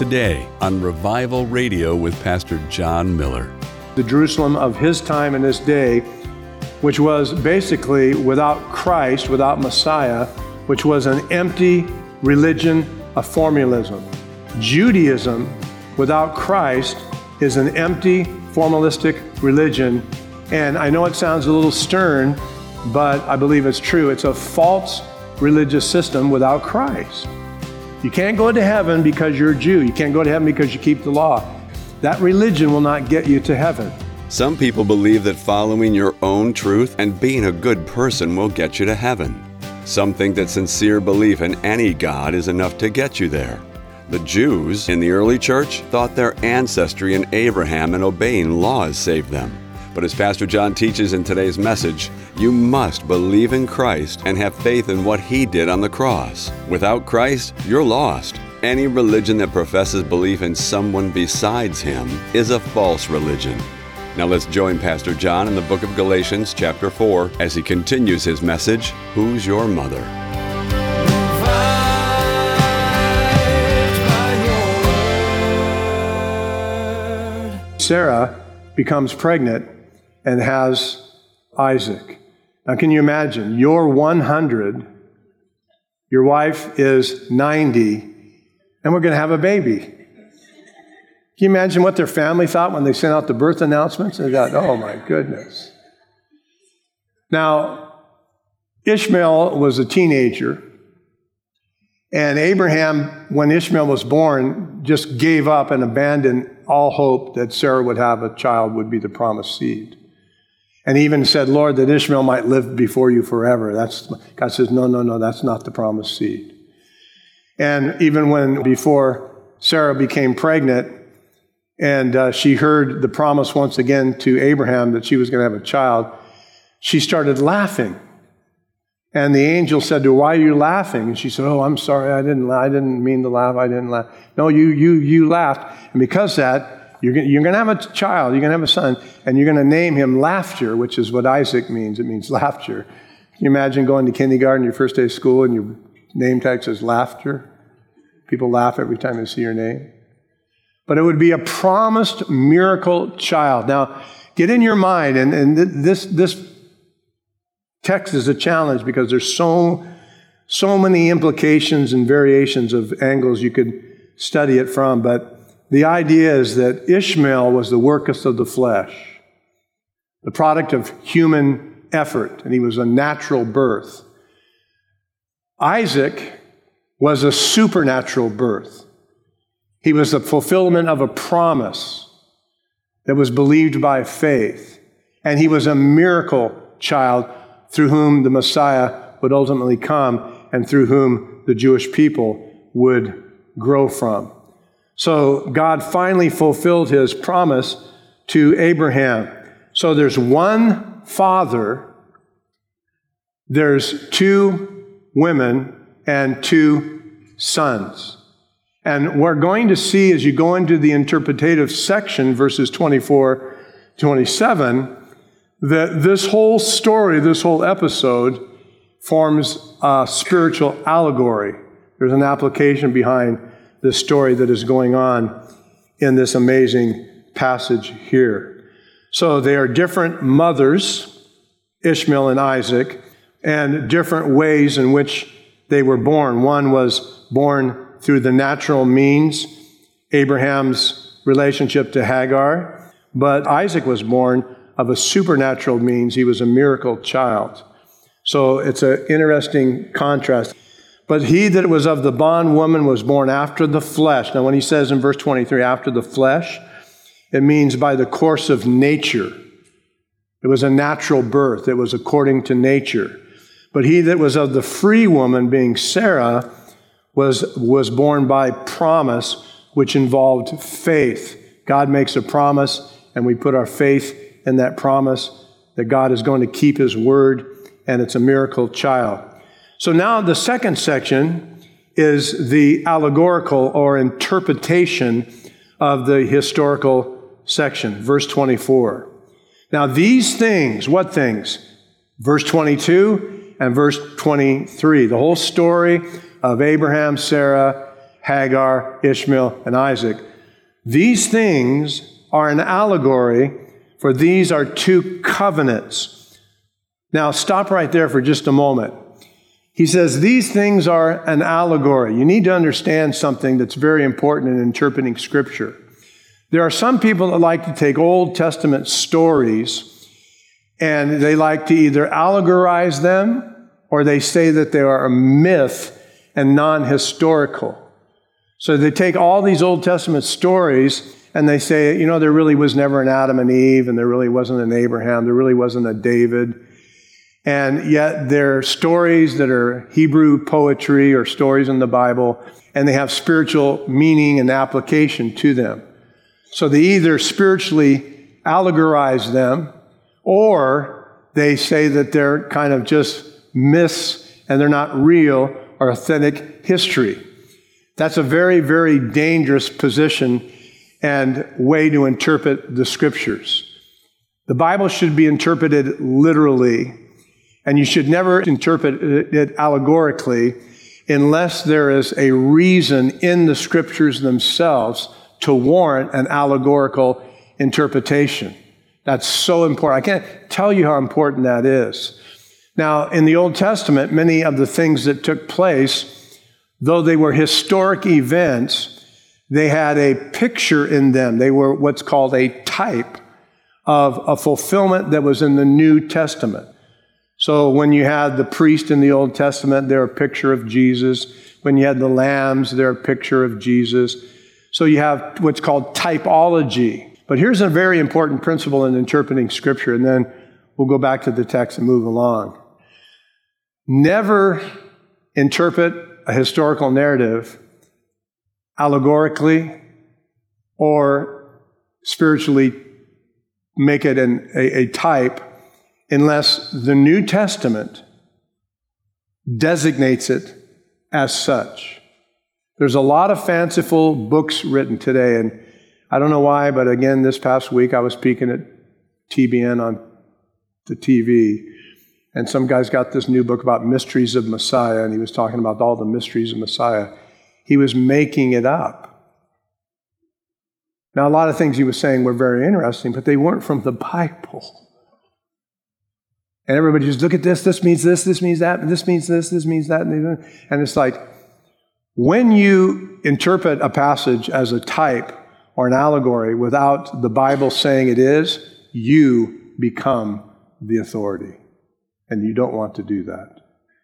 today on Revival Radio with Pastor John Miller. The Jerusalem of his time and his day, which was basically without Christ, without Messiah, which was an empty religion of formalism. Judaism without Christ is an empty, formalistic religion. And I know it sounds a little stern, but I believe it's true. It's a false religious system without Christ. You can't go to heaven because you're a Jew. You can't go to heaven because you keep the law. That religion will not get you to heaven. Some people believe that following your own truth and being a good person will get you to heaven. Some think that sincere belief in any God is enough to get you there. The Jews in the early church thought their ancestry in Abraham and obeying laws saved them. But as Pastor John teaches in today's message, you must believe in Christ and have faith in what He did on the cross. Without Christ, you're lost. Any religion that professes belief in someone besides Him is a false religion. Now let's join Pastor John in the book of Galatians chapter 4 as he continues his message, Who's Your Mother? Sarah becomes pregnant and has Isaac. Now can you imagine, you're 100, your wife is 90, and we're going to have a baby. Can you imagine what their family thought when they sent out the birth announcements? They thought, oh my goodness. Now, Ishmael was a teenager, and Abraham, when Ishmael was born, just gave up and abandoned all hope that Sarah would have a child, would be the promised seed. And he even said, Lord, that Ishmael might live before you forever. God says, no, that's not the promised seed. And even before Sarah became pregnant, and she heard the promise once again to Abraham that she was going to have a child, she started laughing. And the angel said to her, why are you laughing? And she said, oh, I'm sorry, I didn't mean to laugh, I didn't laugh. No, you laughed. And because of that, you're going to have a child, you're going to have a son, and you're going to name him Laughter, which is what Isaac means. It means laughter. Can you imagine going to kindergarten, your first day of school, and your name tag says Laughter? People laugh every time they see your name. But it would be a promised miracle child. Now, get in your mind, and this text is a challenge because there's so many implications and variations of angles you could study it from, but the idea is that Ishmael was the workus of the flesh, the product of human effort, and he was a natural birth. Isaac was a supernatural birth. He was the fulfillment of a promise that was believed by faith, and he was a miracle child through whom the Messiah would ultimately come and through whom the Jewish people would grow from. So God finally fulfilled His promise to Abraham. So there's one father, there's two women, and two sons. And we're going to see as you go into the interpretative section, verses 24, 27, that this whole story, this whole episode forms a spiritual allegory. There's an application behind the story that is going on in this amazing passage here. So they are different mothers, Ishmael and Isaac, and different ways in which they were born. One was born through the natural means, Abraham's relationship to Hagar, but Isaac was born of a supernatural means. He was a miracle child. So it's an interesting contrast. But he that was of the bondwoman was born after the flesh. Now, when he says in verse 23, after the flesh, it means by the course of nature. It was a natural birth. It was according to nature. But he that was of the free woman, being Sarah, was born by promise, which involved faith. God makes a promise, and we put our faith in that promise that God is going to keep His word, and it's a miracle child. So now the second section is the allegorical or interpretation of the historical section, verse 24. Now these things, what things? Verse 22 and verse 23, the whole story of Abraham, Sarah, Hagar, Ishmael, and Isaac. These things are an allegory, for these are two covenants. Now, stop right there for just a moment. He says these things are an allegory. You need to understand something that's very important in interpreting Scripture. There are some people that like to take Old Testament stories and they like to either allegorize them or they say that they are a myth and non-historical. So they take all these Old Testament stories and they say, there really was never an Adam and Eve, and there really wasn't an Abraham, there really wasn't a David. And yet they're stories that are Hebrew poetry or stories in the Bible, and they have spiritual meaning and application to them. So they either spiritually allegorize them, or they say that they're kind of just myths and they're not real or authentic history. That's a very, very dangerous position and way to interpret the Scriptures. The Bible should be interpreted literally, and you should never interpret it allegorically unless there is a reason in the Scriptures themselves to warrant an allegorical interpretation. That's so important. I can't tell you how important that is. Now, in the Old Testament, many of the things that took place, though they were historic events, they had a picture in them. They were what's called a type of a fulfillment that was in the New Testament. So when you had the priest in the Old Testament, they're a picture of Jesus. When you had the lambs, they're a picture of Jesus. So you have what's called typology. But here's a very important principle in interpreting Scripture, and then we'll go back to the text and move along. Never interpret a historical narrative allegorically or spiritually make it a type unless the New Testament designates it as such. There's a lot of fanciful books written today, and I don't know why, but again, this past week I was speaking at TBN on the TV, and some guy's got this new book about mysteries of Messiah, and he was talking about all the mysteries of Messiah. He was making it up. Now, a lot of things he was saying were very interesting, but they weren't from the Bible. And everybody just, look at this means this means that, this means this means that. And it's like, when you interpret a passage as a type or an allegory without the Bible saying it is, you become the authority. And you don't want to do that.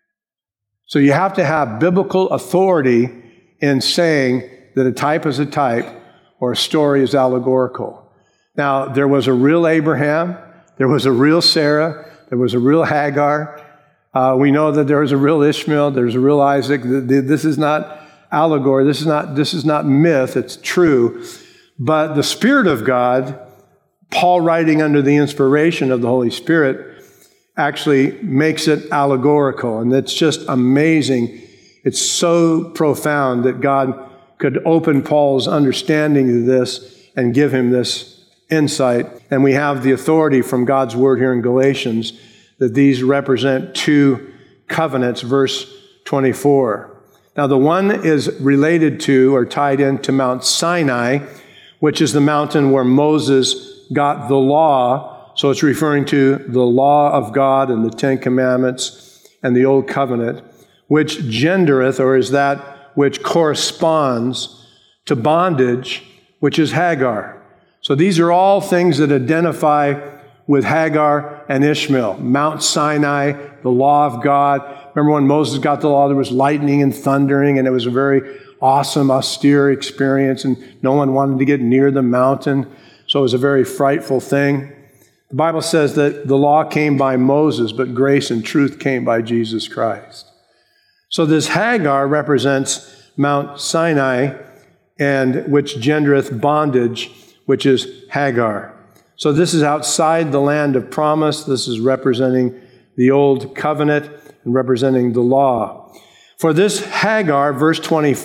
So you have to have biblical authority in saying that a type is a type or a story is allegorical. Now, there was a real Abraham, there was a real Sarah, there was a real Hagar. We know that there was a real Ishmael, there's a real Isaac. This is not allegory, this is not myth, it's true. But the Spirit of God, Paul writing under the inspiration of the Holy Spirit, actually makes it allegorical. And it's just amazing. It's so profound that God could open Paul's understanding of this and give him this insight. And we have the authority from God's word here in Galatians that these represent two covenants, verse 24. Now, the one is related to or tied into Mount Sinai, which is the mountain where Moses got the law. So it's referring to the law of God and the Ten Commandments and the Old Covenant, which gendereth, or is that which corresponds to bondage, which is Hagar. So these are all things that identify with Hagar and Ishmael. Mount Sinai, the law of God. Remember when Moses got the law, there was lightning and thundering, and it was a very awesome, austere experience, and no one wanted to get near the mountain. So it was a very frightful thing. The Bible says that the law came by Moses, but grace and truth came by Jesus Christ. So this Hagar represents Mount Sinai, and which gendereth bondage, which is Hagar. So this is outside the land of promise. This is representing the old covenant and representing the law. For this Hagar, verse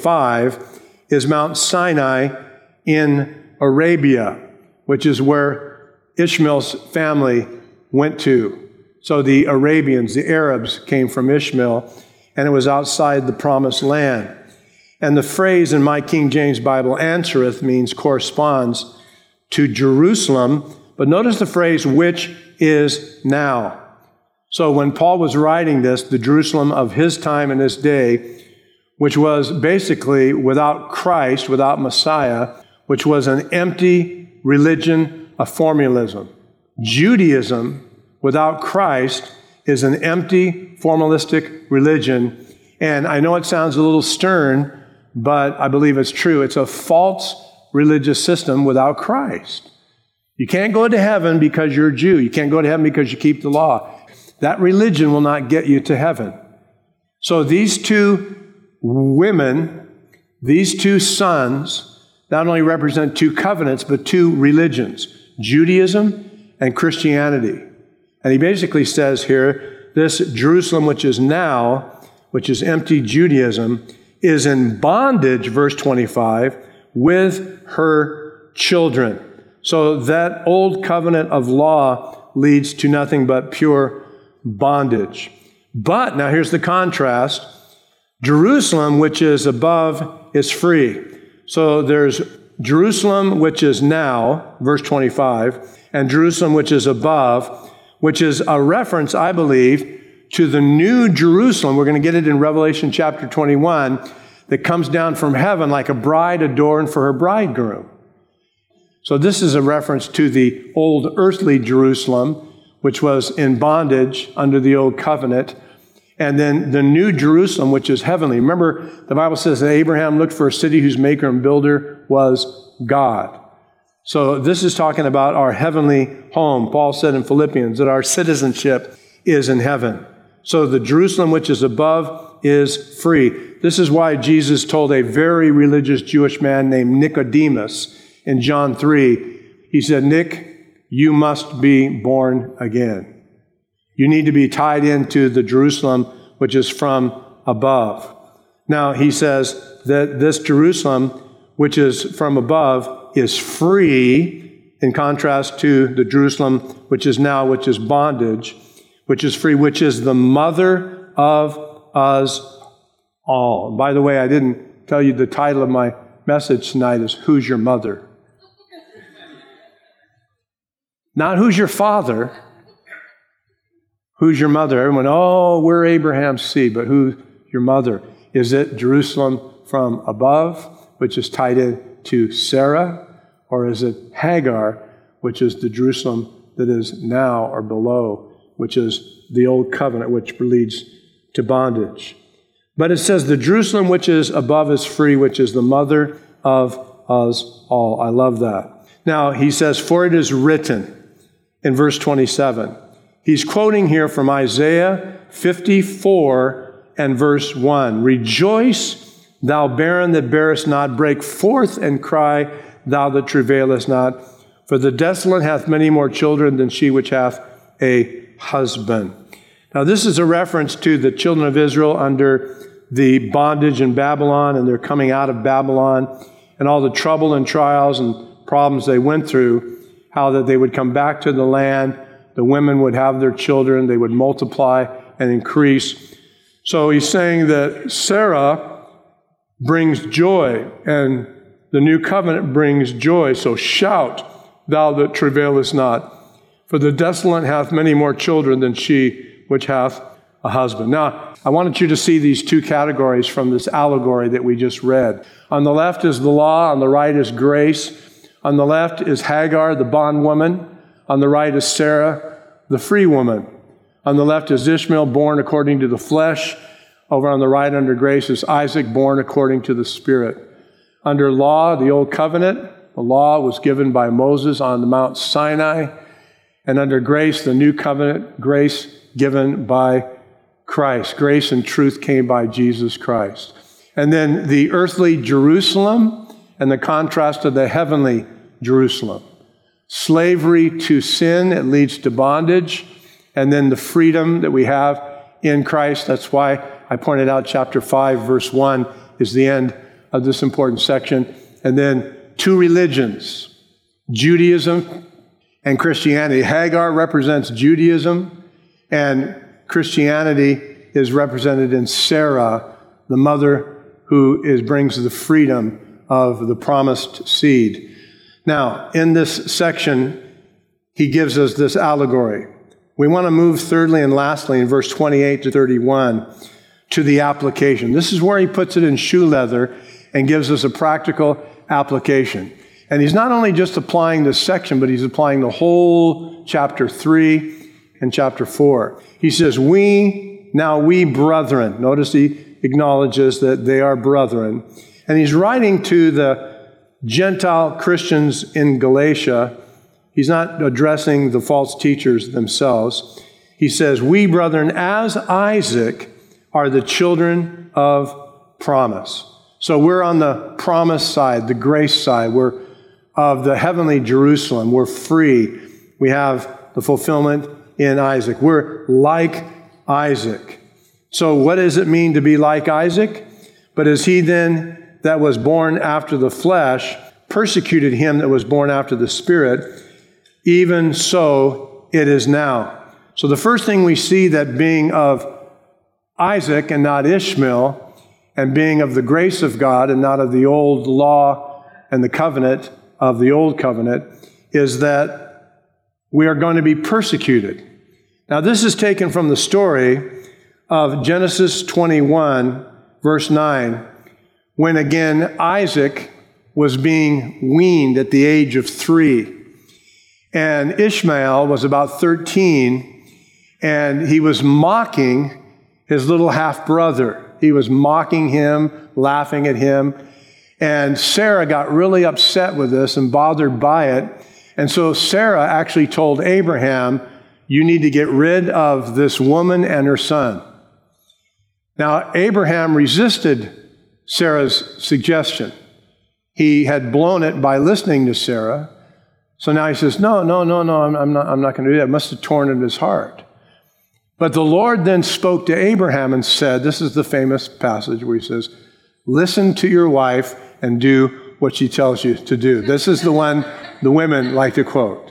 25, is Mount Sinai in Arabia, which is where Ishmael's family went to. So the Arabians, the Arabs, came from Ishmael, and it was outside the promised land. And the phrase in my King James Bible, answereth, means corresponds to Jerusalem. But notice the phrase, which is now. So when Paul was writing this, the Jerusalem of his time and his day, which was basically without Christ, without Messiah, which was an empty religion of formalism. Judaism without Christ is an empty formalistic religion. And I know it sounds a little stern, but I believe it's true. It's a false religious system without Christ. You can't go to heaven because you're a Jew. You can't go to heaven because you keep the law. That religion will not get you to heaven. So these two women, these two sons, not only represent two covenants, but two religions, Judaism and Christianity. And he basically says here, this Jerusalem which is now, which is empty Judaism, is in bondage, verse 25, with her children. So that old covenant of law leads to nothing but pure bondage. But, now here's the contrast, Jerusalem, which is above, is free. So there's Jerusalem, which is now, verse 25, and Jerusalem, which is above, which is a reference, I believe, to the new Jerusalem. We're going to get it in Revelation chapter 21, that comes down from heaven like a bride adorned for her bridegroom. So this is a reference to the old earthly Jerusalem, which was in bondage under the old covenant, and then the new Jerusalem, which is heavenly. Remember, the Bible says that Abraham looked for a city whose maker and builder was God. So this is talking about our heavenly home. Paul said in Philippians that our citizenship is in heaven. So the Jerusalem which is above is free. This is why Jesus told a very religious Jewish man named Nicodemus in John 3, he said, Nick, you must be born again. You need to be tied into the Jerusalem which is from above. Now, he says that this Jerusalem which is from above is free, in contrast to the Jerusalem which is now, which is bondage, which is free, which is the mother of us all. By the way, I didn't tell you the title of my message tonight is Who's Your Mother? Not who's your father. Who's your mother? Everyone, oh, we're Abraham's seed, but who's your mother? Is it Jerusalem from above, which is tied in to Sarah? Or is it Hagar, which is the Jerusalem that is now or below, which is the old covenant, which leads to bondage? But it says the Jerusalem which is above is free, which is the mother of us all. I love that. Now, he says, for it is written in verse 27. He's quoting here from Isaiah 54 and verse 1. Rejoice, thou barren that bearest not, break forth and cry, thou that travailest not. For the desolate hath many more children than she which hath a husband. Now, this is a reference to the children of Israel under the bondage in Babylon, and they're coming out of Babylon, and all the trouble and trials and problems they went through, how that they would come back to the land, the women would have their children, they would multiply and increase. So he's saying that Sarah brings joy, and the new covenant brings joy. So shout, thou that travailest not, for the desolate hath many more children than she which hath a husband. Now, I wanted you to see these two categories from this allegory that we just read. On the left is the law, on the right is grace. On the left is Hagar, the bondwoman. On the right is Sarah, the free woman. On the left is Ishmael, born according to the flesh. Over on the right, under grace, is Isaac, born according to the Spirit. Under law, the old covenant, the law was given by Moses on the Mount Sinai. And under grace, the new covenant, grace given by Christ. Grace and truth came by Jesus Christ. And then the earthly Jerusalem and the contrast of the heavenly Jerusalem. Slavery to sin, it leads to bondage. And then the freedom that we have in Christ. That's why I pointed out chapter 5, verse 1 is the end of this important section. And then two religions, Judaism and Christianity. Hagar represents Judaism, and Christianity is represented in Sarah, the mother who brings the freedom of the promised seed. Now, in this section, he gives us this allegory. We want to move thirdly and lastly in verse 28 to 31 to the application. This is where he puts it in shoe leather and gives us a practical application. And he's not only just applying this section, but he's applying the whole chapter 3 and chapter 4. He says, we brethren. Notice he acknowledges that they are brethren. And he's writing to the Gentile Christians in Galatia. He's not addressing the false teachers themselves. He says, we brethren, as Isaac, are the children of promise. So we're on the promise side, the grace side. We're of the heavenly Jerusalem. We're free. We have the fulfillment in Isaac. We're like Isaac. So what does it mean to be like Isaac? But as he then that was born after the flesh persecuted him that was born after the Spirit, even so it is now. So the first thing we see, that being of Isaac and not Ishmael, and being of the grace of God and not of the old law and the covenant of the old covenant, is that we are going to be persecuted. Now, this is taken from the story of Genesis 21, verse 9, when again Isaac was being weaned at the age of 3. And Ishmael was about 13, and he was mocking his little half-brother. He was mocking him, laughing at him. And Sarah got really upset with this and bothered by it. And so Sarah actually told Abraham, you need to get rid of this woman and her son. Now, Abraham resisted Sarah's suggestion. He had blown it by listening to Sarah. So now he says, no, I'm not going to do that. It must have torn at his heart. But the Lord then spoke to Abraham and said, this is the famous passage where he says, listen to your wife and do what she tells you to do. This is the one the women like to quote.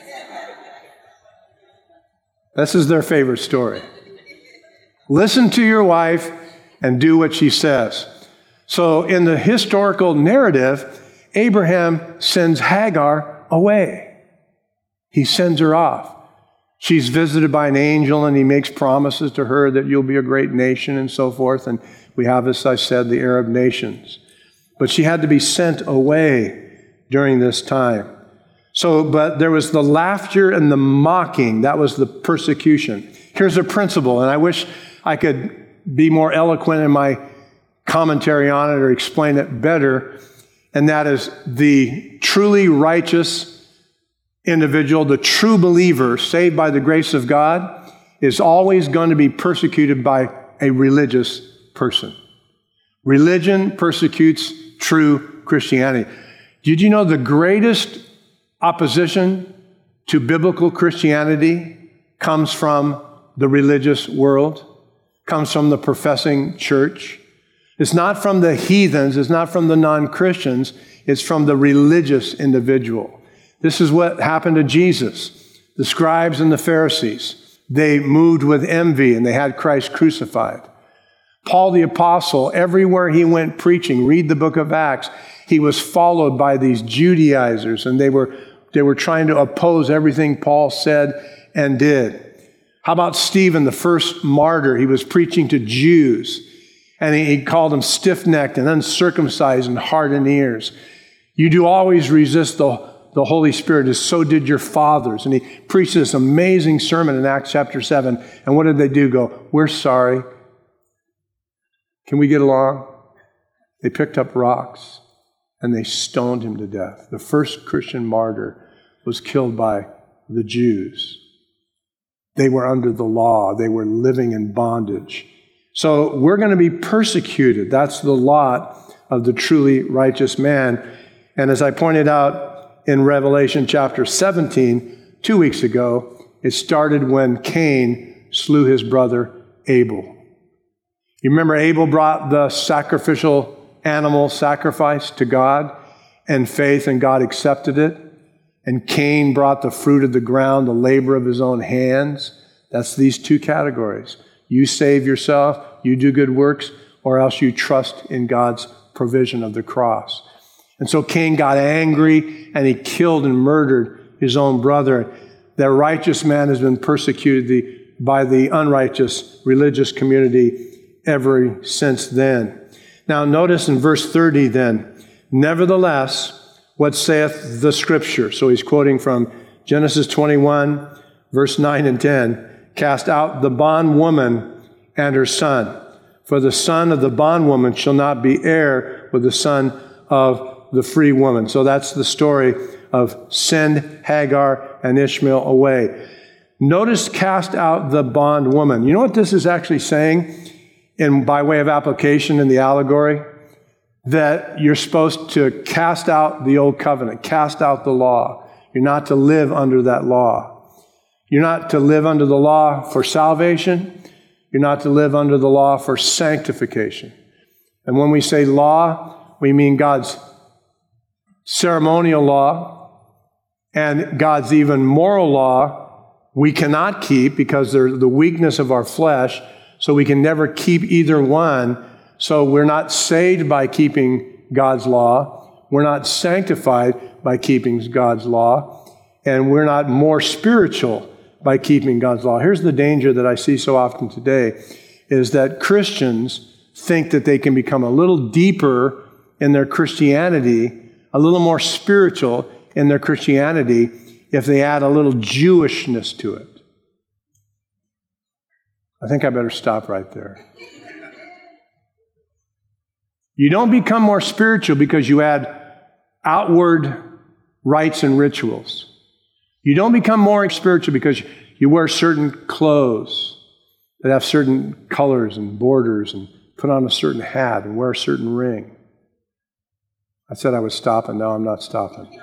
This is their favorite story. Listen to your wife and do what she says. So in the historical narrative, Abraham sends Hagar away. He sends her off. She's visited by an angel, and he makes promises to her that you'll be a great nation and so forth. And we have, as I said, the Arab nations. But she had to be sent away during this time. But there was the laughter and the mocking. That was the persecution. Here's a principle, and I wish I could be more eloquent in my commentary on it or explain it better. And that is the truly righteous individual, the true believer, saved by the grace of God, is always going to be persecuted by a religious person. Religion persecutes true Christianity. Did you know the greatest opposition to biblical Christianity comes from the religious world, comes from the professing church? It's not from the heathens, it's not from the non-Christians, it's from the religious individual. This is what happened to Jesus. The scribes and the Pharisees, they moved with envy and they had Christ crucified. Paul the Apostle, everywhere he went preaching, read the book of Acts, he was followed by these Judaizers, and they were trying to oppose everything Paul said and did. How about Stephen, the first martyr? He was preaching to Jews, and he called them stiff-necked and uncircumcised and hardened ears. You do always resist the Holy Spirit, as so did your fathers. And he preached this amazing sermon in Acts chapter 7. And what did they do? Go, we're sorry. Can we get along? They picked up rocks and they stoned him to death. The first Christian martyr was killed by the Jews. They were under the law. They were living in bondage. So we're going to be persecuted. That's the lot of the truly righteous man. And as I pointed out in Revelation chapter 17, 2 weeks ago, it started when Cain slew his brother Abel. You remember Abel brought the sacrificial animal sacrifice to God and faith, and God accepted it. And Cain brought the fruit of the ground, the labor of his own hands. That's these two categories. You save yourself, you do good works, or else you trust in God's provision of the cross. And so Cain got angry and he killed and murdered his own brother. That righteous man has been persecuted by the unrighteous religious community ever since then. Now notice in verse 30 then, nevertheless, what saith the Scripture? So he's quoting from Genesis 21, verse 9 and 10. Cast out the bondwoman and her son, for the son of the bondwoman shall not be heir with the son of the free woman. So that's the story of send Hagar and Ishmael away. Notice cast out the bondwoman. You know what this is actually saying by way of application in the allegory? That you're supposed to cast out the old covenant, cast out the law. You're not to live under that law. You're not to live under the law for salvation. You're not to live under the law for sanctification. And when we say law, we mean God's ceremonial law and God's even moral law we cannot keep because they're the weakness of our flesh, so we can never keep either one. So we're not saved by keeping God's law. We're not sanctified by keeping God's law. And we're not more spiritual by keeping God's law. Here's the danger that I see so often today, is that Christians think that they can become a little deeper in their Christianity, a little more spiritual in their Christianity, if they add a little Jewishness to it. I think I better stop right there. You don't become more spiritual because you add outward rites and rituals. You don't become more spiritual because you wear certain clothes that have certain colors and borders and put on a certain hat and wear a certain ring. I said I would stop, and now I'm not stopping.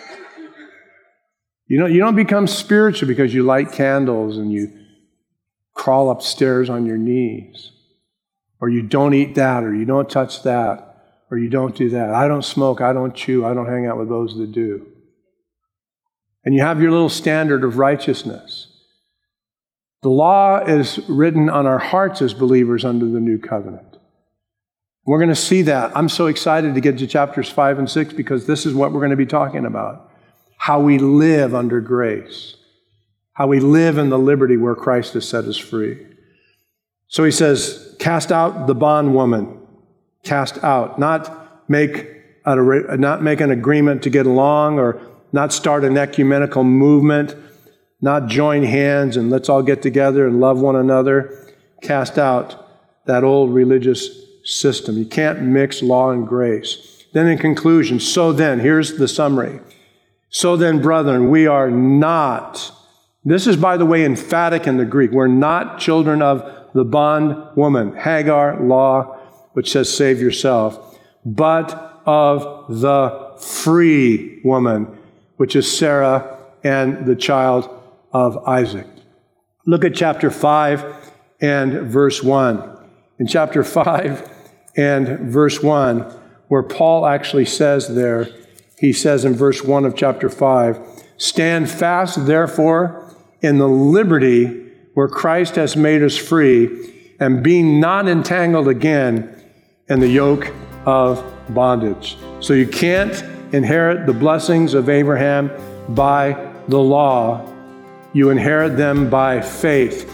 You don't become spiritual because you light candles and you crawl upstairs on your knees, or you don't eat that, or you don't touch that, or you don't do that. I don't smoke, I don't chew, I don't hang out with those that do. And you have your little standard of righteousness. The law is written on our hearts as believers under the new covenant. We're going to see that. I'm so excited to get to chapters 5 and 6 because this is what we're going to be talking about. How we live under grace. How we live in the liberty where Christ has set us free. So he says, cast out the bondwoman. Cast out. Not make an agreement to get along, or not start an ecumenical movement. Not join hands and let's all get together and love one another. Cast out that old religious system. You can't mix law and grace. Then in conclusion, so then, here's the summary. So then, brethren, we are not, this is, by the way, emphatic in the Greek, we're not children of the bondwoman, Hagar law, which says save yourself, but of the free woman, which is Sarah and the child of Isaac. Look at chapter 5 and verse 1. In chapter 5 and verse 1, where Paul actually says there, he says in verse 1 of chapter 5, stand fast, therefore, in the liberty where Christ has made us free, and be not entangled again in the yoke of bondage. So you can't inherit the blessings of Abraham by the law. You inherit them by faith.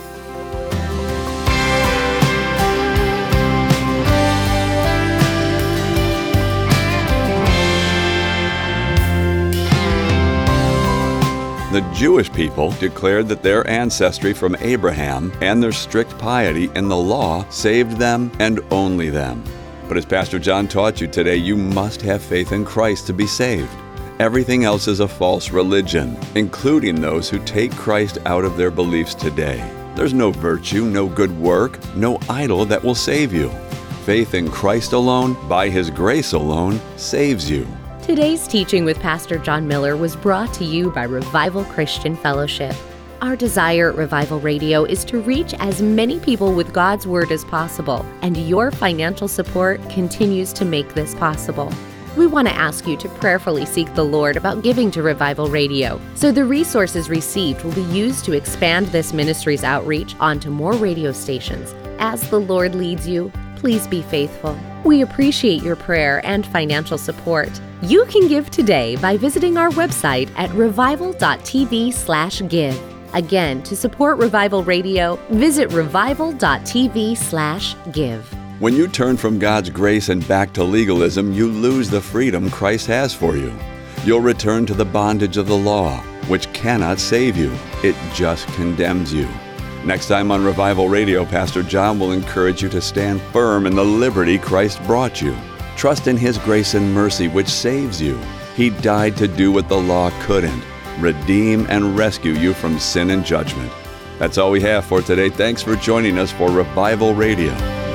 The Jewish people declared that their ancestry from Abraham and their strict piety in the law saved them and only them. But as Pastor John taught you today, you must have faith in Christ to be saved. Everything else is a false religion, including those who take Christ out of their beliefs today. There's no virtue, no good work, no idol that will save you. Faith in Christ alone, by His grace alone, saves you. Today's teaching with Pastor John Miller was brought to you by Revival Christian Fellowship. Our desire at Revival Radio is to reach as many people with God's Word as possible, and your financial support continues to make this possible. We want to ask you to prayerfully seek the Lord about giving to Revival Radio, so the resources received will be used to expand this ministry's outreach onto more radio stations. As the Lord leads you, Please be faithful. We appreciate your prayer and financial support. You can give today by visiting our website at revival.tv/give. Again, to support Revival Radio, visit revival.tv/give. When you turn from God's grace and back to legalism, you lose the freedom Christ has for you. You'll return to the bondage of the law, which cannot save you. It just condemns you. Next time on Revival Radio, Pastor John will encourage you to stand firm in the liberty Christ brought you. Trust in His grace and mercy, which saves you. He died to do what the law couldn't, redeem and rescue you from sin and judgment. That's all we have for today. Thanks for joining us for Revival Radio.